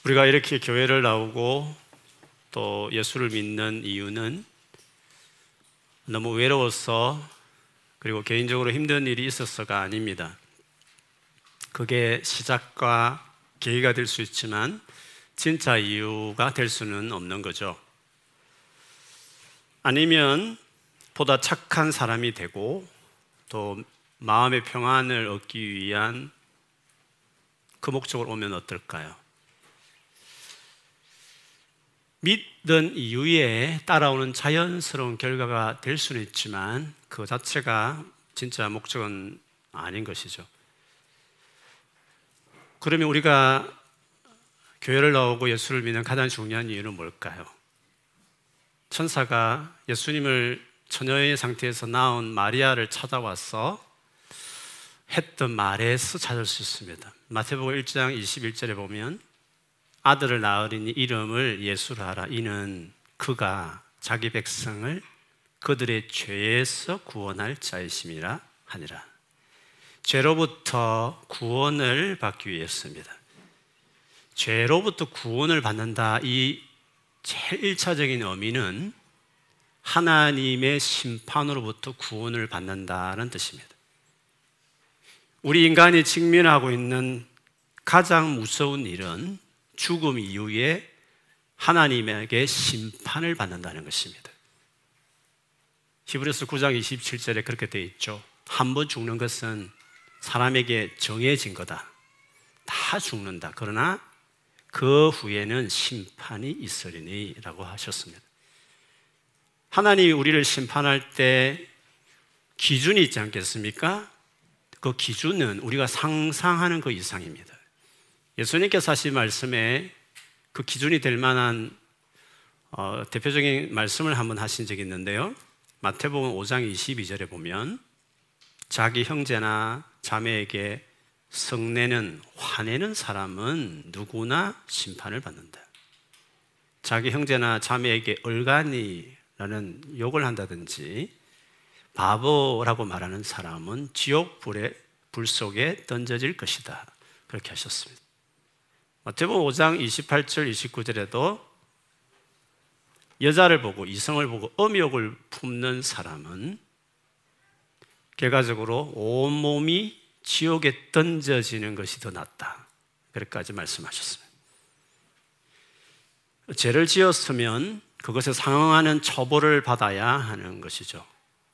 우리가 이렇게 교회를 나오고 또 예수를 믿는 이유는 너무 외로워서 그리고 개인적으로 힘든 일이 있어서가 아닙니다. 그게 시작과 계기가 될 수 있지만 진짜 이유가 될 수는 없는 거죠. 아니면 보다 착한 사람이 되고 또 마음의 평안을 얻기 위한 그 목적으로 오면 어떨까요? 믿는 이유에 따라오는 자연스러운 결과가 될 수는 있지만 그 자체가 진짜 목적은 아닌 것이죠. 그러면 우리가 교회를 나오고 예수를 믿는 가장 중요한 이유는 뭘까요? 천사가 예수님을 처녀의 상태에서 낳은 마리아를 찾아와서 했던 말에서 찾을 수 있습니다. 마태복음 1장 21절에 보면 아들을 낳으리니 이름을 예수라 하라. 이는 그가 자기 백성을 그들의 죄에서 구원할 자이심이라 하니라. 죄로부터 구원을 받기 위해서입니다. 죄로부터 구원을 받는다. 이 제일 1차적인 의미는 하나님의 심판으로부터 구원을 받는다는 뜻입니다. 우리 인간이 직면하고 있는 가장 무서운 일은 죽음 이후에 하나님에게 심판을 받는다는 것입니다. 히브리서 9장 27절에 그렇게 되어 있죠. 한 번 죽는 것은 사람에게 정해진 거다. 다 죽는다. 그러나 그 후에는 심판이 있으리니 라고 하셨습니다. 하나님이 우리를 심판할 때 기준이 있지 않겠습니까? 그 기준은 우리가 상상하는 그 이상입니다. 예수님께서 하신 말씀에 그 기준이 될 만한 대표적인 말씀을 한번 하신 적이 있는데요. 마태복음 5장 22절에 보면 자기 형제나 자매에게 성내는 화내는 사람은 누구나 심판을 받는다. 자기 형제나 자매에게 얼간이라는 욕을 한다든지 바보라고 말하는 사람은 지옥 불 속에 던져질 것이다. 그렇게 하셨습니다. 마태복음 5장 28절 29절에도 여자를 보고 이성을 보고 음욕을 품는 사람은 결과적으로 온몸이 지옥에 던져지는 것이 더 낫다. 그렇게까지 말씀하셨습니다. 죄를 지었으면 그것에 상응하는 처벌을 받아야 하는 것이죠.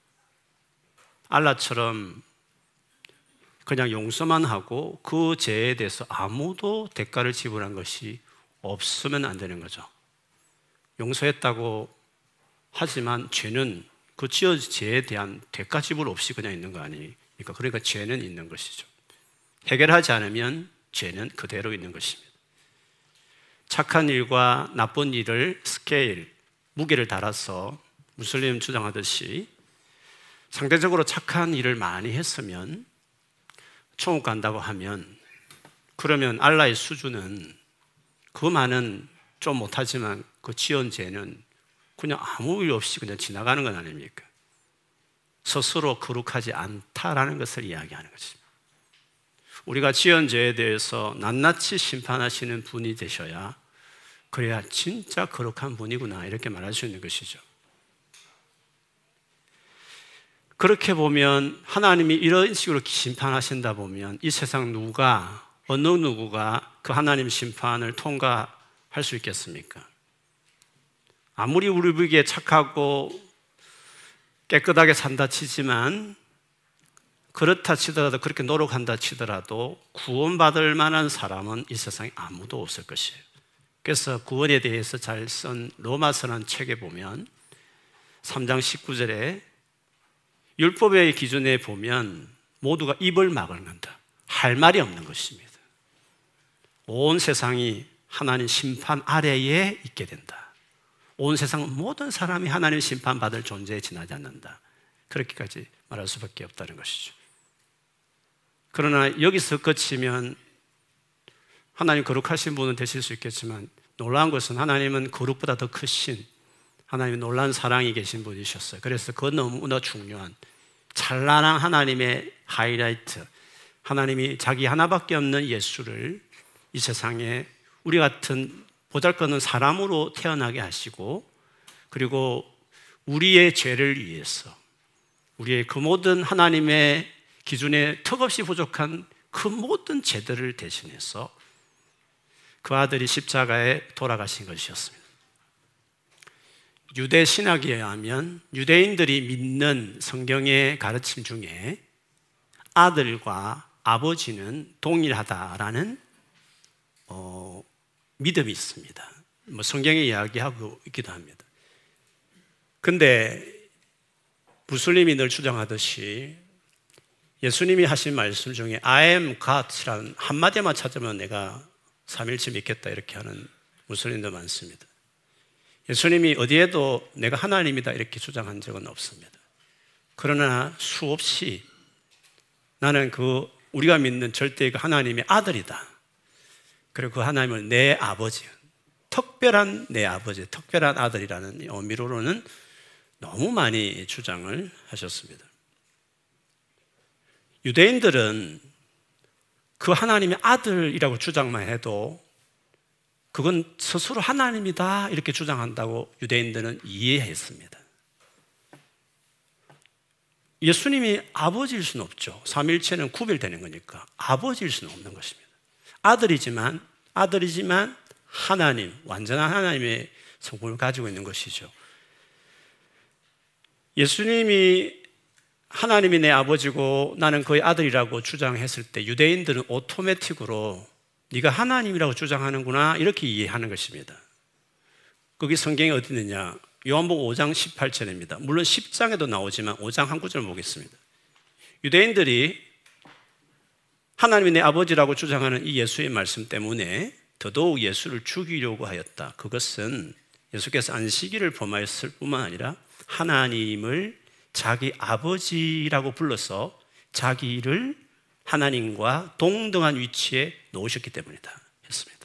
알라처럼 그냥 용서만 하고 그 죄에 대해서 아무도 대가를 지불한 것이 없으면 안 되는 거죠. 용서했다고 하지만 죄는 그 지어진 죄에 대한 대가 지불 없이 그냥 있는 거 아니니까. 그러니까 죄는 있는 것이죠. 해결하지 않으면 죄는 그대로 있는 것입니다. 착한 일과 나쁜 일을 스케일, 무게를 달아서 무슬림 주장하듯이 상대적으로 착한 일을 많이 했으면 천국 간다고 하면 그러면 알라의 수준은 그 많은 좀 못하지만 그 지은 죄는 그냥 아무 일 없이 그냥 지나가는 건 아닙니까? 스스로 거룩하지 않다라는 것을 이야기하는 것입니다. 우리가 지은 죄에 대해서 낱낱이 심판하시는 분이 되셔야 그래야 진짜 거룩한 분이구나 이렇게 말할 수 있는 것이죠. 그렇게 보면 하나님이 이런 식으로 심판하신다 보면 이 세상 누가 어느 누구가 그 하나님 심판을 통과할 수 있겠습니까? 아무리 우리 보기에 착하고 깨끗하게 산다 치지만 그렇다 치더라도 그렇게 노력한다 치더라도 구원받을 만한 사람은 이 세상에 아무도 없을 것이에요. 그래서 구원에 대해서 잘 쓴 로마서라는 책에 보면 3장 19절에 율법의 기준에 보면 모두가 입을 막을는다. 할 말이 없는 것입니다. 온 세상이 하나님 심판 아래에 있게 된다. 온 세상 모든 사람이 하나님 심판받을 존재에 지나지 않는다. 그렇게까지 말할 수밖에 없다는 것이죠. 그러나 여기서 그치면 하나님 거룩하신 분은 되실 수 있겠지만 놀라운 것은 하나님은 거룩보다 더 크신 하나님의 놀라운 사랑이 계신 분이셨어요. 그래서 그 너무나 중요한 찬란한 하나님의 하이라이트, 하나님이 자기 하나밖에 없는 예수를 이 세상에 우리 같은 보잘것없는 사람으로 태어나게 하시고, 그리고 우리의 죄를 위해서, 우리의 그 모든 하나님의 기준에 턱없이 부족한 그 모든 죄들을 대신해서 그 아들이 십자가에 돌아가신 것이었습니다. 유대 신학에 의하면 유대인들이 믿는 성경의 가르침 중에 아들과 아버지는 동일하다라는 믿음이 있습니다. 성경에 이야기하고 있기도 합니다. 근데 무슬림이 늘 주장하듯이 예수님이 하신 말씀 중에 I am God이라는 한마디만 찾으면 내가 삼일째 믿겠다 이렇게 하는 무슬림도 많습니다. 예수님이 어디에도 내가 하나님이다 이렇게 주장한 적은 없습니다. 그러나 수없이 나는 우리가 믿는 절대의 그 하나님의 아들이다. 그리고 그 하나님을 내 아버지, 특별한 내 아버지, 특별한 아들이라는 의미로는 너무 많이 주장을 하셨습니다. 유대인들은 그 하나님의 아들이라고 주장만 해도 그건 스스로 하나님이다 이렇게 주장한다고 유대인들은 이해했습니다. 예수님이 아버지일 수는 없죠. 삼일체는 구별되는 거니까 아버지일 수는 없는 것입니다. 아들이지만 하나님, 완전한 하나님의 성품을 가지고 있는 것이죠. 예수님이 하나님이 내 아버지고 나는 그의 아들이라고 주장했을 때 유대인들은 오토매틱으로 네가 하나님이라고 주장하는구나 이렇게 이해하는 것입니다. 거기 성경에 어디 있느냐? 요한복음 5장 18절입니다. 물론 10장에도 나오지만 5장 한 구절 보겠습니다. 유대인들이 하나님이 내 아버지라고 주장하는 이 예수의 말씀 때문에 더더욱 예수를 죽이려고 하였다. 그것은 예수께서 안식일을 범하였을 뿐만 아니라 하나님을 자기 아버지라고 불러서 자기를 하나님과 동등한 위치에 놓으셨기 때문이다 했습니다.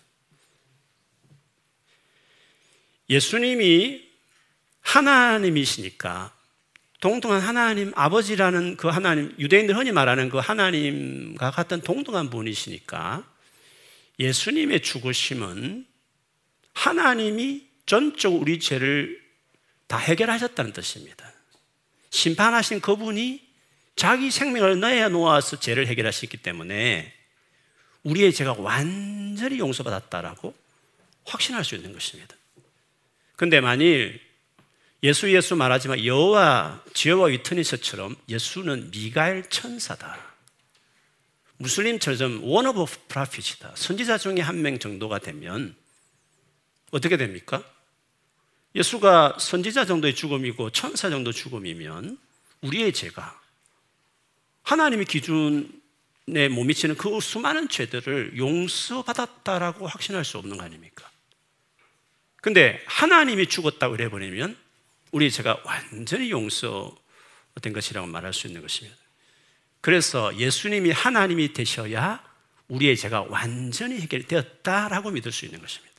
예수님이 하나님이시니까 동등한 하나님 아버지라는 그 하나님, 유대인들 흔히 말하는 그 하나님과 같은 동등한 분이시니까 예수님의 죽으심은 하나님이 전적으로 우리 죄를 다 해결하셨다는 뜻입니다. 심판하신 그분이 자기 생명을 내어 놓아서 죄를 해결하셨기 때문에 우리의 죄가 완전히 용서받았다라고 확신할 수 있는 것입니다. 그런데 만일 예수 말하지만 여호와 지혜와 위트니스처럼 예수는 미가엘 천사다, 무슬림처럼 one of prophet이다, 선지자 중에 한 명 정도가 되면 어떻게 됩니까? 예수가 선지자 정도의 죽음이고 천사 정도 죽음이면 우리의 죄가 하나님의 기준에 못 미치는 그 수많은 죄들을 용서받았다라고 확신할 수 없는 거 아닙니까? 근데 하나님이 죽었다고 그래버리면 우리의 죄가 완전히 용서된 것이라고 말할 수 있는 것입니다. 그래서 예수님이 하나님이 되셔야 우리의 죄가 완전히 해결되었다라고 믿을 수 있는 것입니다.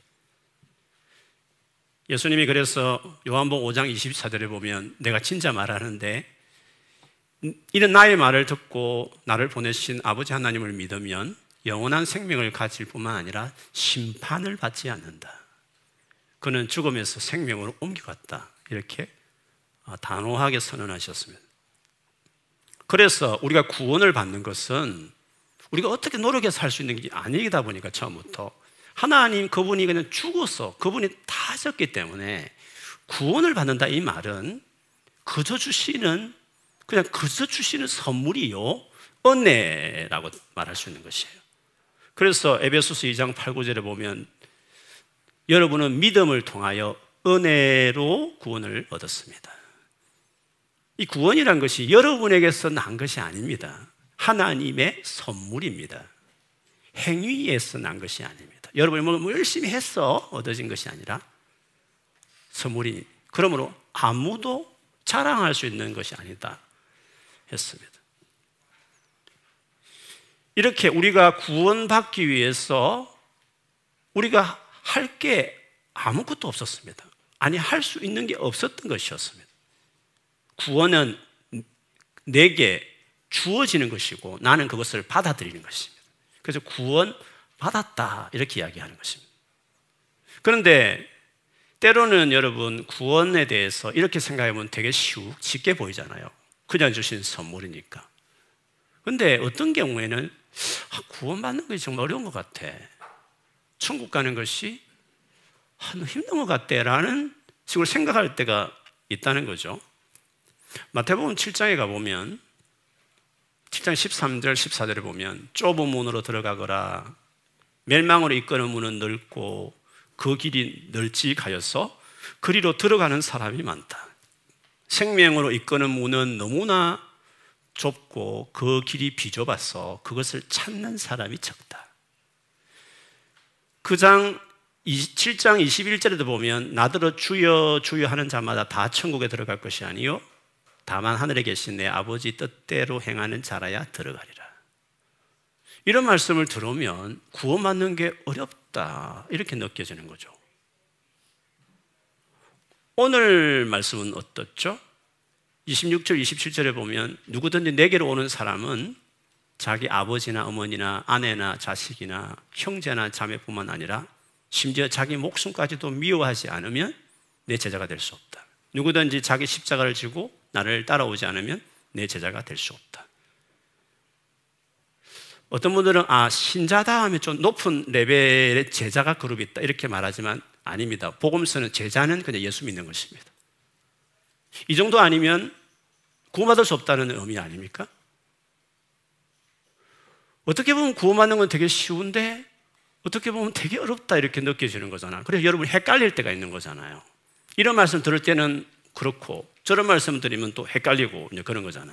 예수님이 그래서 요한복음 5장 24절에 보면 내가 진짜 말하는데 이는 나의 말을 듣고 나를 보내신 아버지 하나님을 믿으면 영원한 생명을 가질 뿐만 아니라 심판을 받지 않는다. 그는 죽음에서 생명으로 옮겨갔다. 이렇게 단호하게 선언하셨습니다. 그래서 우리가 구원을 받는 것은 우리가 어떻게 노력해서 할 수 있는 게 아니다 보니까 처음부터 하나님 그분이 그냥 죽어서 그분이 다 하셨기 때문에 구원을 받는다 이 말은 그저 주시는 선물이요 은혜라고 말할 수 있는 것이에요. 그래서 에베소서 2장 8, 9절에 보면 여러분은 믿음을 통하여 은혜로 구원을 얻었습니다. 이 구원이란 것이 여러분에게서 난 것이 아닙니다. 하나님의 선물입니다. 행위에서 난 것이 아닙니다. 여러분이 뭐 열심히 해서 얻어진 것이 아니라 선물이, 그러므로 아무도 자랑할 수 있는 것이 아니다 했습니다. 이렇게 우리가 구원받기 위해서 우리가 할 게 아무것도 없었습니다. 아니, 할 수 있는 게 없었던 것이었습니다. 구원은 내게 주어지는 것이고 나는 그것을 받아들이는 것입니다. 그래서 구원 받았다 이렇게 이야기하는 것입니다. 그런데 때로는 여러분 구원에 대해서 이렇게 생각하면 되게 쉽게 보이잖아요. 그냥 주신 선물이니까. 그런데 어떤 경우에는 구원받는 것이 정말 어려운 것 같아. 천국 가는 것이 너무 힘든 것 같아 라는 식으로 생각할 때가 있다는 거죠. 마태복음 7장에 가보면 7장 13절 14절에 보면 좁은 문으로 들어가거라 멸망으로 이끄는 문은 넓고 그 길이 널찍하여서 그리로 들어가는 사람이 많다. 생명으로 이끄는 문은 너무나 좁고 그 길이 비좁아서 그것을 찾는 사람이 적다. 그 장 7장 21절에도 보면 나더러 주여 주여 하는 자마다 다 천국에 들어갈 것이 아니요 다만 하늘에 계신 내 아버지 뜻대로 행하는 자라야 들어가리라. 이런 말씀을 들으면 구원받는 게 어렵다 이렇게 느껴지는 거죠. 오늘 말씀은 어떻죠? 26절 27절에 보면 누구든지 내게로 오는 사람은 자기 아버지나 어머니나 아내나 자식이나 형제나 자매뿐만 아니라 심지어 자기 목숨까지도 미워하지 않으면 내 제자가 될 수 없다. 누구든지 자기 십자가를 지고 나를 따라오지 않으면 내 제자가 될 수 없다. 어떤 분들은 신자다 하면 좀 높은 레벨의 제자가 그룹이 있다 이렇게 말하지만 아닙니다. 복음서는 제자는 그냥 예수 믿는 것입니다. 이 정도 아니면 구원받을 수 없다는 의미 아닙니까? 어떻게 보면 구원받는 건 되게 쉬운데 어떻게 보면 되게 어렵다 이렇게 느껴지는 거잖아요. 그래서 여러분이 헷갈릴 때가 있는 거잖아요. 이런 말씀 들을 때는 그렇고 저런 말씀 드리면 또 헷갈리고 이제 그런 거잖아요.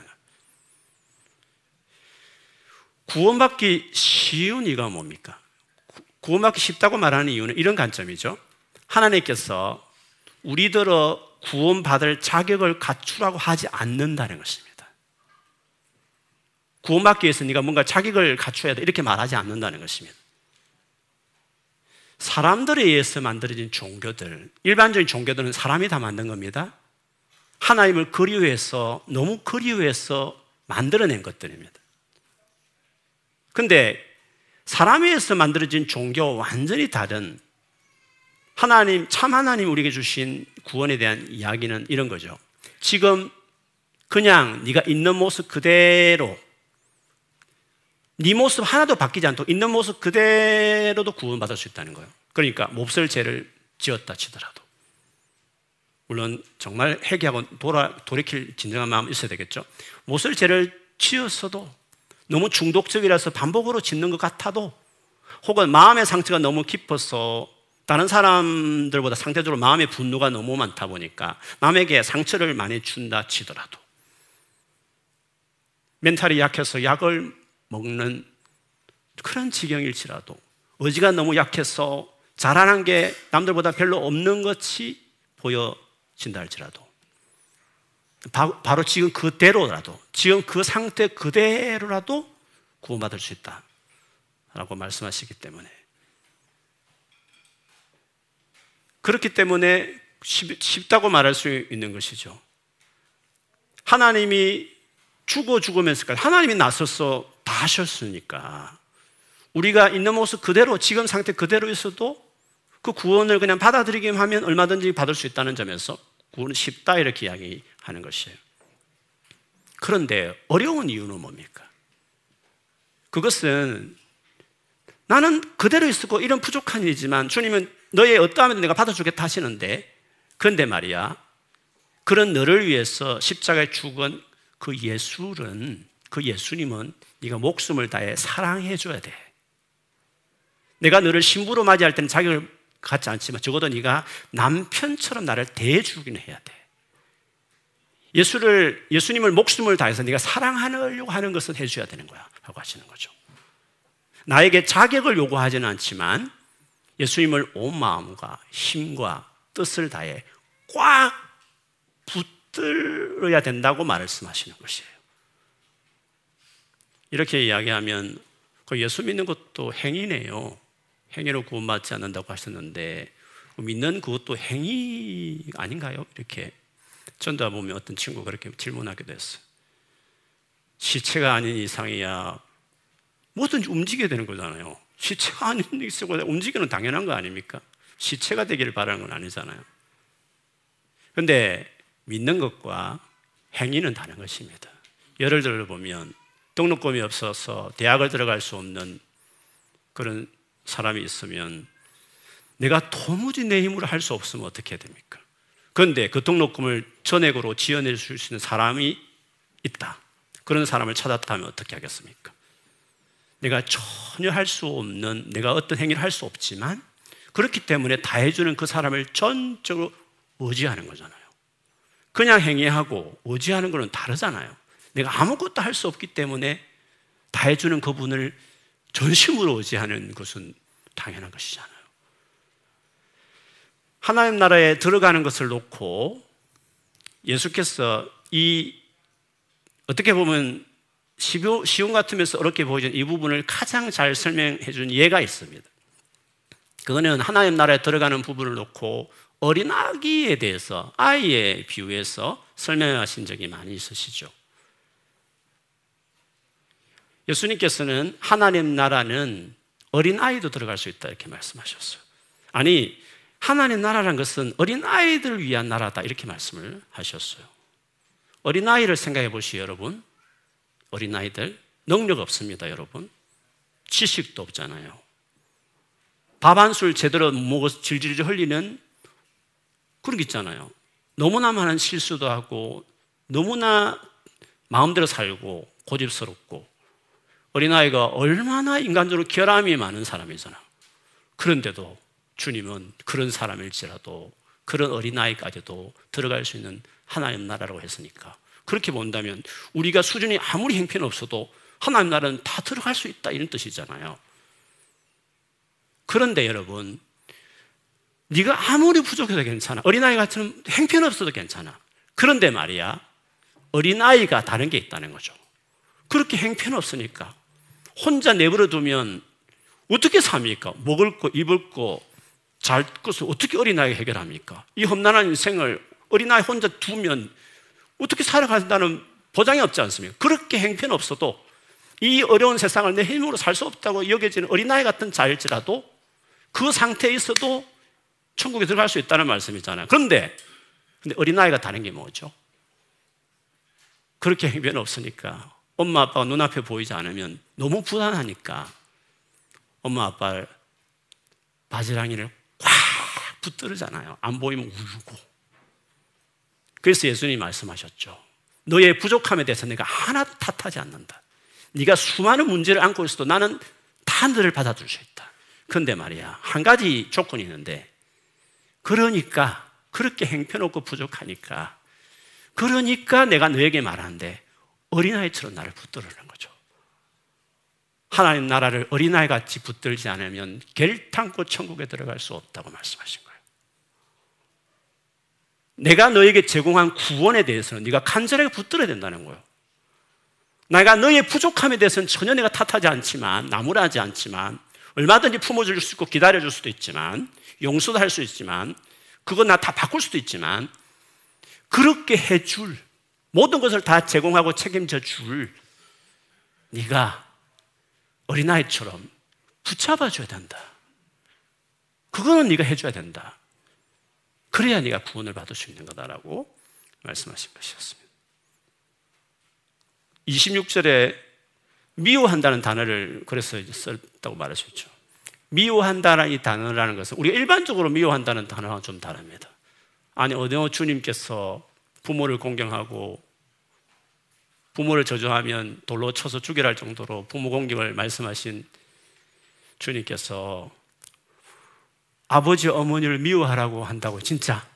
구원받기 쉬운 이유가 뭡니까? 구원받기 쉽다고 말하는 이유는 이런 관점이죠. 하나님께서 우리들어 구원받을 자격을 갖추라고 하지 않는다는 것입니다. 구원받기 위해서 네가 뭔가 자격을 갖춰야 돼 이렇게 말하지 않는다는 것입니다. 사람들에 의해서 만들어진 종교들, 일반적인 종교들은 사람이 다 만든 겁니다. 하나님을 그리워해서 너무 그리워해서 만들어낸 것들입니다. 그런데 사람에 의해서 만들어진 종교와 완전히 다른 하나님, 참 하나님 우리에게 주신 구원에 대한 이야기는 이런 거죠. 지금 그냥 네가 있는 모습 그대로 네 모습 하나도 바뀌지 않도록 있는 모습 그대로도 구원받을 수 있다는 거예요. 그러니까 몹쓸 죄를 지었다 치더라도 물론 정말 회개하고 돌이킬 진정한 마음이 있어야 되겠죠. 몹쓸 죄를 지었어도 너무 중독적이라서 반복으로 짓는 것 같아도 혹은 마음의 상처가 너무 깊어서 다른 사람들보다 상대적으로 마음의 분노가 너무 많다 보니까 남에게 상처를 많이 준다 치더라도 멘탈이 약해서 약을 먹는 그런 지경일지라도 의지가 너무 약해서 자라난 게 남들보다 별로 없는 것이 보여진다 할지라도 바로 지금 그대로라도 지금 그 상태 그대로라도 구원받을 수 있다라고 말씀하시기 때문에 그렇기 때문에 쉽다고 말할 수 있는 것이죠. 하나님이 죽으면서까지 하나님이 나서서 다 하셨으니까 우리가 있는 모습 그대로 지금 상태 그대로 있어도 그 구원을 그냥 받아들이기만 하면 얼마든지 받을 수 있다는 점에서 구원은 쉽다 이렇게 이야기하는 것이에요. 그런데 어려운 이유는 뭡니까? 그것은 나는 그대로 있었고 이런 부족한 일이지만 주님은 너의 어떠함에도 내가 받아주겠다 하시는데 그런데 말이야 그런 너를 위해서 십자가에 죽은 그 예수님은 네가 목숨을 다해 사랑해 줘야 돼. 내가 너를 신부로 맞이할 때는 자격을 갖지 않지만 적어도 네가 남편처럼 나를 대해주기는 해야 돼. 예수님을 목숨을 다해서 네가 사랑하려고 하는 것은 해줘야 되는 거야 라고 하시는 거죠. 나에게 자격을 요구하지는 않지만 예수님을 온 마음과 힘과 뜻을 다해 꽉 붙들어야 된다고 말씀하시는 것이에요. 이렇게 이야기하면 예수 믿는 것도 행위네요. 행위로 구원받지 않는다고 하셨는데 믿는 그것도 행위 아닌가요? 이렇게 전도해 보면 어떤 친구가 그렇게 질문하기도 했어요. 시체가 아닌 이상이야 뭐든지 움직여야 되는 거잖아요. 시체가 아닌 이상으로 움직이는 당연한 거 아닙니까? 시체가 되기를 바라는 건 아니잖아요. 그런데 믿는 것과 행위는 다른 것입니다. 예를 들어 보면 등록금이 없어서 대학을 들어갈 수 없는 그런 사람이 있으면 내가 도무지 내 힘으로 할 수 없으면 어떻게 해야 됩니까? 그런데 그 등록금을 전액으로 지원해 줄 수 있는 사람이 있다. 그런 사람을 찾았다면 어떻게 하겠습니까? 내가 전혀 할 수 없는, 내가 어떤 행위를 할 수 없지만 그렇기 때문에 다 해주는 그 사람을 전적으로 의지하는 거잖아요. 그냥 행위하고 의지하는 거는 다르잖아요. 내가 아무것도 할 수 없기 때문에 다 해주는 그분을 전심으로 의지하는 것은 당연한 것이잖아요. 하나님 나라에 들어가는 것을 놓고 예수께서 어떻게 보면 시험 같으면서 어렵게 보이는 이 부분을 가장 잘 설명해 준 예가 있습니다. 그거는 하나님 나라에 들어가는 부분을 놓고 어린 아기에 대해서 아이에 비유해서 설명하신 적이 많이 있으시죠. 예수님께서는 하나님 나라는 어린 아이도 들어갈 수 있다 이렇게 말씀하셨어요. 아니, 하나님 나라라는 것은 어린 아이들을 위한 나라다 이렇게 말씀을 하셨어요. 어린 아이를 생각해 보시죠, 여러분. 어린 아이들 능력 없습니다, 여러분. 지식도 없잖아요. 밥 한 술 제대로 먹어서 질질 흘리는 그런 게 있잖아요. 너무나 많은 실수도 하고 너무나 마음대로 살고 고집스럽고 어린아이가 얼마나 인간적으로 결함이 많은 사람이잖아요. 그런데도 주님은 그런 사람일지라도 그런 어린아이까지도 들어갈 수 있는 하나님 나라라고 했으니까 그렇게 본다면 우리가 수준이 아무리 형편없어도 하나님 나라는 다 들어갈 수 있다 이런 뜻이잖아요. 그런데 여러분, 네가 아무리 부족해도 괜찮아. 어린아이 같은 형편없어도 괜찮아. 그런데 말이야, 어린아이가 다른 게 있다는 거죠. 그렇게 형편없으니까 혼자 내버려 두면 어떻게 삽니까? 먹을 거, 입을 거, 잘 것을 어떻게 어린아이가 해결합니까? 이 험난한 인생을 어린아이 혼자 두면 어떻게 살아간다는 보장이 없지 않습니까? 그렇게 형편없어도 이 어려운 세상을 내 힘으로 살 수 없다고 여겨지는 어린아이 같은 자일지라도 그 상태에 있어도 천국에 들어갈 수 있다는 말씀이잖아요. 근데 어린아이가 다른 게 뭐죠? 그렇게 형편 없으니까 엄마 아빠가 눈앞에 보이지 않으면 너무 불안하니까 엄마 아빠를 바지랑이를 꽉 붙들잖아요. 안 보이면 울고. 그래서 예수님이 말씀하셨죠. 너의 부족함에 대해서 내가 하나도 탓하지 않는다. 네가 수많은 문제를 안고 있어도 나는 다 너를 받아줄 수 있다. 그런데 말이야, 한 가지 조건이 있는데, 그러니까 그렇게 형편없고 부족하니까 그러니까 내가 너에게 말하는데 어린아이처럼 나를 붙들으라는 거죠. 하나님 나라를 어린아이같이 붙들지 않으면 결탄코 천국에 들어갈 수 없다고 말씀하신 거예요. 내가 너에게 제공한 구원에 대해서는 네가 간절하게 붙들어야 된다는 거예요. 내가 너의 부족함에 대해서는 전혀 내가 탓하지 않지만, 나무라지 않지만, 얼마든지 품어줄 수 있고 기다려줄 수도 있지만, 용서도 할 수 있지만, 그건 나 다 바꿀 수도 있지만, 그렇게 해줄, 모든 것을 다 제공하고 책임져 줄 네가 어린아이처럼 붙잡아줘야 된다. 그거는 네가 해줘야 된다. 그래야 네가 구원을 받을 수 있는 거다라고 말씀하신 것이었습니다. 26절에 미워한다는 단어를 그래서 썼다고 말하셨죠. 미워한다는 이 단어라는 것은 우리가 일반적으로 미워한다는 단어와 좀 다릅니다. 아니, 어느 주님께서 부모를 공경하고 부모를 저주하면 돌로 쳐서 죽여야 할 정도로 부모 공경을 말씀하신 주님께서 아버지 어머니를 미워하라고 한다고 진짜?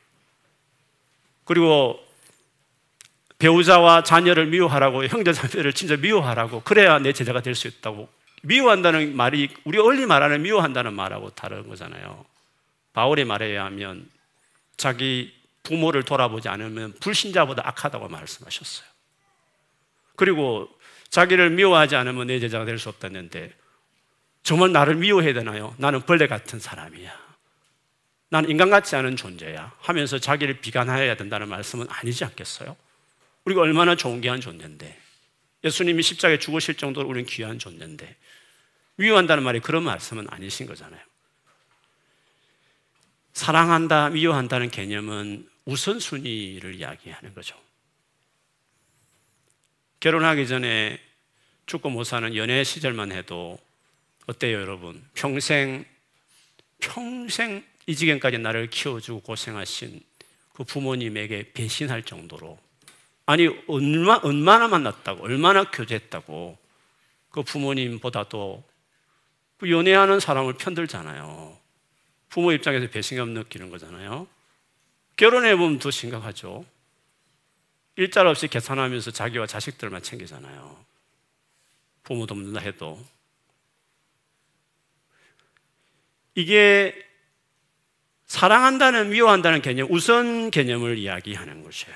그리고 배우자와 자녀를 미워하라고, 형제 자매를 진짜 미워하라고, 그래야 내 제자가 될 수 있다고. 미워한다는 말이 우리 얼리 말하는 미워한다는 말하고 다른 거잖아요. 바울의 말에 의하면 자기 부모를 돌아보지 않으면 불신자보다 악하다고 말씀하셨어요. 그리고 자기를 미워하지 않으면 내 제자가 될 수 없다는데 정말 나를 미워해야 되나요? 나는 벌레 같은 사람이야, 나는 인간 같지 않은 존재야 하면서 자기를 비관해야 된다는 말씀은 아니지 않겠어요? 우리가 얼마나 좋은 귀한 존재인데, 예수님이 십자가에 죽으실 정도로 우리는 귀한 존재인데 미워한다는 말이 그런 말씀은 아니신 거잖아요. 사랑한다, 미워한다는 개념은 우선순위를 이야기하는 거죠. 결혼하기 전에 죽고 못 사는 연애 시절만 해도 어때요, 여러분? 평생 이 지경까지 나를 키워주고 고생하신 그 부모님에게 배신할 정도로, 아니 얼마나 만났다고, 얼마나 교제했다고 그 부모님보다도 그 연애하는 사람을 편들잖아요. 부모 입장에서 배신감 느끼는 거잖아요. 결혼해보면 더 심각하죠. 일자리 없이 계산하면서 자기와 자식들만 챙기잖아요. 부모도 없는다 해도. 이게 사랑한다는, 미워한다는 개념, 우선 개념을 이야기하는 것이에요.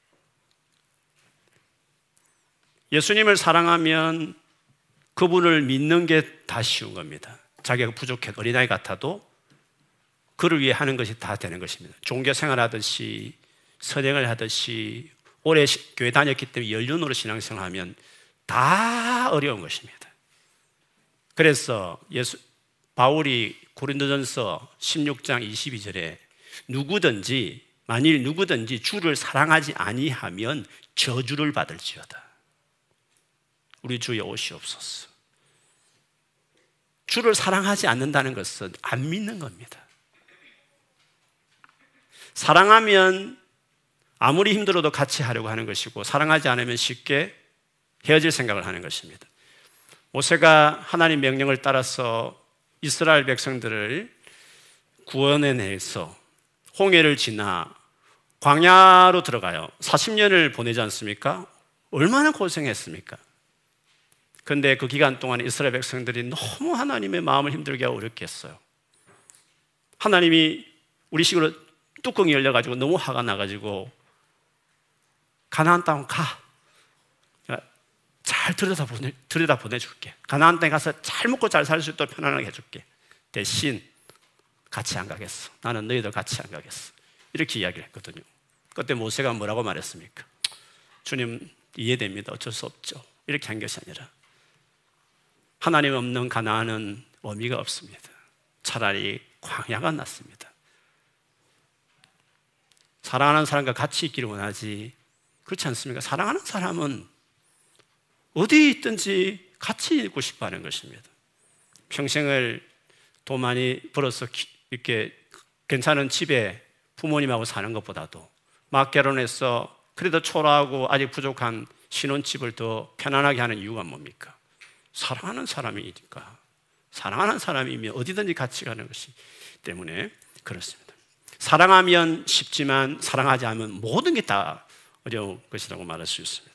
예수님을 사랑하면 그분을 믿는 게 다 쉬운 겁니다. 자기가 부족해 어린아이 같아도 그를 위해 하는 것이 다 되는 것입니다. 종교 생활하듯이, 선행을 하듯이, 오래 교회 다녔기 때문에 연륜으로 신앙생활을 하면 다 어려운 것입니다. 그래서 바울이 고린도전서 16장 22절에 만일 누구든지 주를 사랑하지 아니하면 저주를 받을지어다. 우리 주여 오시옵소서. 주를 사랑하지 않는다는 것은 안 믿는 겁니다. 사랑하면 아무리 힘들어도 같이 하려고 하는 것이고, 사랑하지 않으면 쉽게 헤어질 생각을 하는 것입니다. 모세가 하나님 명령을 따라서 이스라엘 백성들을 구원해내서 홍해를 지나 광야로 들어가요. 40년을 보내지 않습니까? 얼마나 고생했습니까? 그런데 그 기간 동안에 이스라엘 백성들이 너무 하나님의 마음을 힘들게 하고 어렵게 했어요. 하나님이 우리식으로 뚜껑이 열려가지고 너무 화가 나가지고 가나안 땅 가. 잘 들여다 보내줄게. 가나안 땅에 가서 잘 먹고 잘 살 수 있도록 편안하게 해줄게. 대신 같이 안 가겠어. 나는 너희들 같이 안 가겠어. 이렇게 이야기를 했거든요. 그때 모세가 뭐라고 말했습니까? 주님, 이해됩니다. 어쩔 수 없죠. 이렇게 한 것이 아니라 하나님 없는 가나안은 의미가 없습니다. 차라리 광야가 낫습니다. 사랑하는 사람과 같이 있기를 원하지, 그렇지 않습니까? 사랑하는 사람은 어디 있든지 같이 있고 싶어 하는 것입니다. 평생을 돈 많이 벌어서 이렇게 괜찮은 집에 부모님하고 사는 것보다도 막 결혼해서 그래도 초라하고 아직 부족한 신혼집을 더 편안하게 하는 이유가 뭡니까? 사랑하는 사람이니까. 사랑하는 사람이면 어디든지 같이 가는 것이 때문에 그렇습니다. 사랑하면 쉽지만 사랑하지 않으면 모든 게 다 어려운 것이라고 말할 수 있습니다.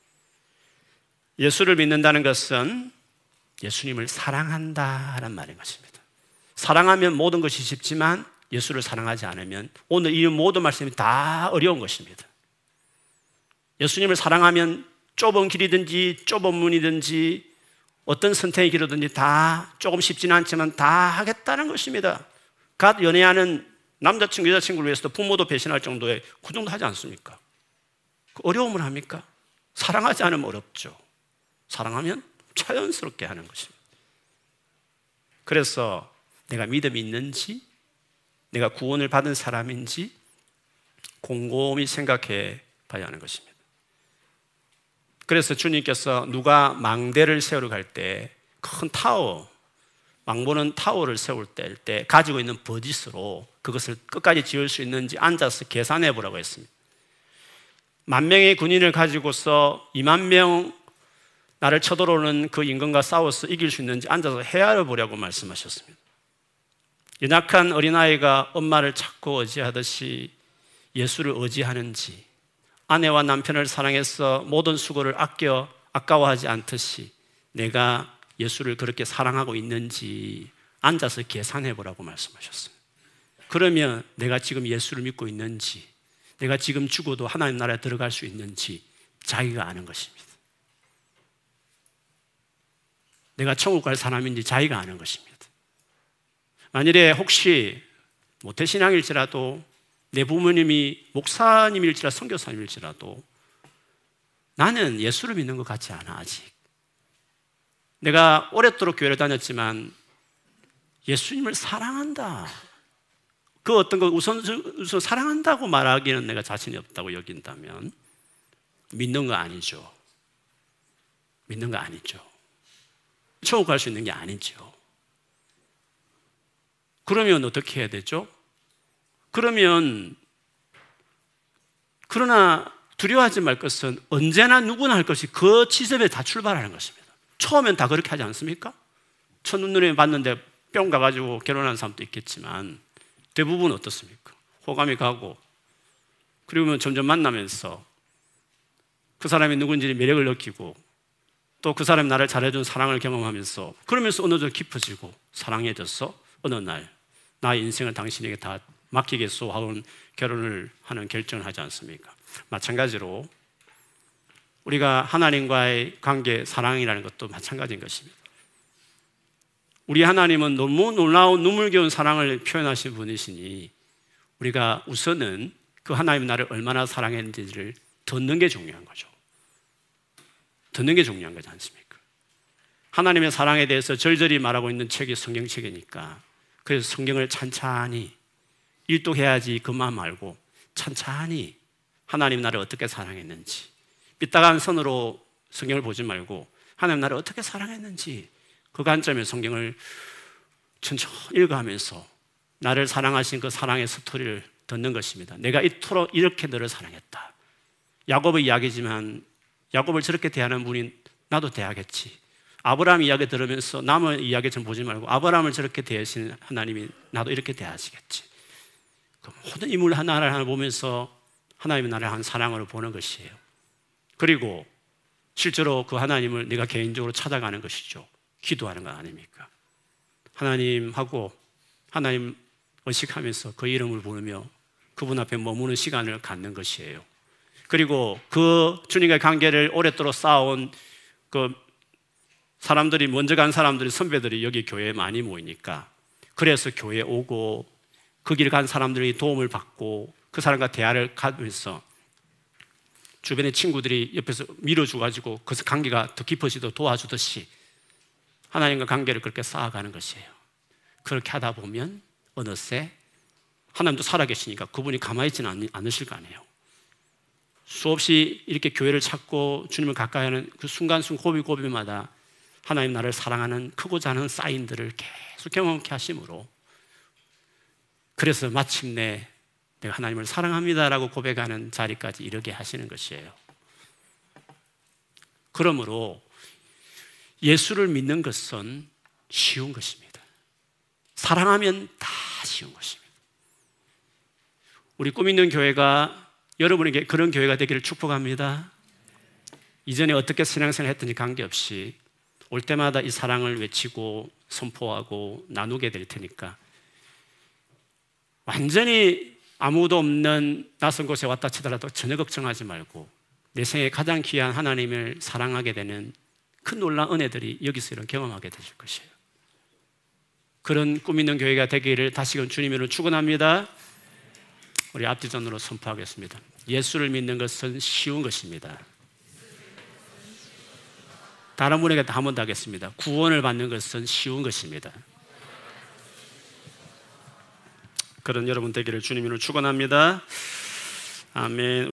예수를 믿는다는 것은 예수님을 사랑한다는 말인 것입니다. 사랑하면 모든 것이 쉽지만 예수를 사랑하지 않으면 오늘 이 모든 말씀이 다 어려운 것입니다. 예수님을 사랑하면 좁은 길이든지 좁은 문이든지 어떤 선택의 길이든지 다 조금 쉽지는 않지만 다 하겠다는 것입니다. 갓 연애하는 남자친구, 여자친구를 위해서도 부모도 배신할 정도의 그 정도 하지 않습니까? 그 어려움을 합니까? 사랑하지 않으면 어렵죠. 사랑하면 자연스럽게 하는 것입니다. 그래서 내가 믿음이 있는지, 내가 구원을 받은 사람인지 곰곰이 생각해 봐야 하는 것입니다. 그래서 주님께서 누가 망대를 세우러 갈 때 큰 타워, 망보는 타워를 세울 때 가지고 있는 버짓으로 그것을 끝까지 지을 수 있는지 앉아서 계산해 보라고 했습니다. 10,000명의 군인을 가지고서 20,000명 나를 쳐들어오는 그 임금과 싸워서 이길 수 있는지 앉아서 헤아려 보려고 말씀하셨습니다. 연약한 어린아이가 엄마를 찾고 의지하듯이 예수를 의지하는지, 아내와 남편을 사랑해서 모든 수고를 아까워하지 않듯이 내가 예수를 그렇게 사랑하고 있는지 앉아서 계산해 보라고 말씀하셨어요. 그러면 내가 지금 예수를 믿고 있는지, 내가 지금 죽어도 하나님 나라에 들어갈 수 있는지 자기가 아는 것입니다. 내가 천국 갈 사람인지 자기가 아는 것입니다. 만일에 혹시 모태신앙일지라도 내 부모님이 목사님일지라도 선교사님일지라도 나는 예수를 믿는 것 같지 않아. 아직 내가 오랫도록 교회를 다녔지만 예수님을 사랑한다, 그 어떤 걸 우선 사랑한다고 말하기는 내가 자신이 없다고 여긴다면 믿는 거 아니죠. 믿는 거 아니죠. 천국 갈 수 있는 게 아니죠. 그러면 어떻게 해야 되죠? 그러나 두려워하지 말 것은 언제나 누구나 할 것이 그 지점에 다 출발하는 것입니다. 처음엔 다 그렇게 하지 않습니까? 첫눈에 봤는데 뿅 가가지고 결혼한 사람도 있겠지만 대부분 어떻습니까? 호감이 가고 그리고 점점 만나면서 그 사람이 누군지 매력을 느끼고 또 그 사람이 나를 잘해준 사랑을 경험하면서 그러면서 어느 정도 깊어지고 사랑해져서 어느 날 나의 인생을 당신에게 다 맡기겠소 하고 결혼을 하는 결정을 하지 않습니까? 마찬가지로 우리가 하나님과의 관계, 사랑이라는 것도 마찬가지인 것입니다. 우리 하나님은 너무 놀라운 눈물겨운 사랑을 표현하신 분이시니 우리가 우선은 그 하나님 나를 얼마나 사랑했는지를 듣는 게 중요한 거죠. 듣는 게 중요한 거지 않습니까? 하나님의 사랑에 대해서 절절히 말하고 있는 책이 성경책이니까 그래서 성경을 찬찬히 일독해야지 그만 말고 찬찬히 하나님 나를 어떻게 사랑했는지 삐딱한 선으로 성경을 보지 말고 하나님 나를 어떻게 사랑했는지 그 관점의 성경을 천천히 읽어가면서 나를 사랑하신 그 사랑의 스토리를 듣는 것입니다. 내가 이토록 이렇게 너를 사랑했다. 야곱의 이야기지만 야곱을 저렇게 대하는 분이 나도 대하겠지. 아브라함 이야기 들으면서 남의 이야기 좀 보지 말고 아브라함을 저렇게 대하신 하나님이 나도 이렇게 대하시겠지. 그 모든 인물 하나를 하나 보면서 하나님이 나를 한 사랑으로 보는 것이에요. 그리고 실제로 그 하나님을 내가 개인적으로 찾아가는 것이죠. 기도하는 거 아닙니까? 하나님하고 하나님 의식하면서 그 이름을 부르며 그분 앞에 머무는 시간을 갖는 것이에요. 그리고 그 주님과의 관계를 오랫도록 쌓아온 그 사람들이 먼저 간 사람들이 선배들이 여기 교회에 많이 모이니까 그래서 교회에 오고 그 길 간 사람들이 도움을 받고 그 사람과 대화를 가면서 주변의 친구들이 옆에서 밀어줘가지고 그 관계가 더 깊어지도록 도와주듯이 하나님과 관계를 그렇게 쌓아가는 것이에요. 그렇게 하다 보면 어느새 하나님도 살아계시니까 그분이 가만히 있지는 않으실 거 아니에요. 수없이 이렇게 교회를 찾고 주님을 가까이 하는 그 순간순간 고비고비마다 하나님 나를 사랑하는 크고 작은 사인들을 계속 경험케 하심으로 그래서 마침내 내가 하나님을 사랑합니다라고 고백하는 자리까지 이르게 하시는 것이에요. 그러므로 예수를 믿는 것은 쉬운 것입니다. 사랑하면 다 쉬운 것입니다. 우리 꿈 있는 교회가 여러분에게 그런 교회가 되기를 축복합니다. 이전에 어떻게 신앙생활을 했든지 관계없이 올 때마다 이 사랑을 외치고 선포하고 나누게 될 테니까 완전히 아무도 없는 낯선 곳에 왔다 치더라도 전혀 걱정하지 말고 내 생에 가장 귀한 하나님을 사랑하게 되는 큰 놀라운 은혜들이 여기서 이런 경험하게 되실 것이에요. 그런 꿈 있는 교회가 되기를 다시금 주님으로 축원합니다. 우리 앞뒤전으로 선포하겠습니다. 예수를 믿는 것은 쉬운 것입니다. 다른 분에게 한 번 더 하겠습니다. 구원을 받는 것은 쉬운 것입니다. 그런 여러분 되기를 주님으로 축원합니다. 아멘.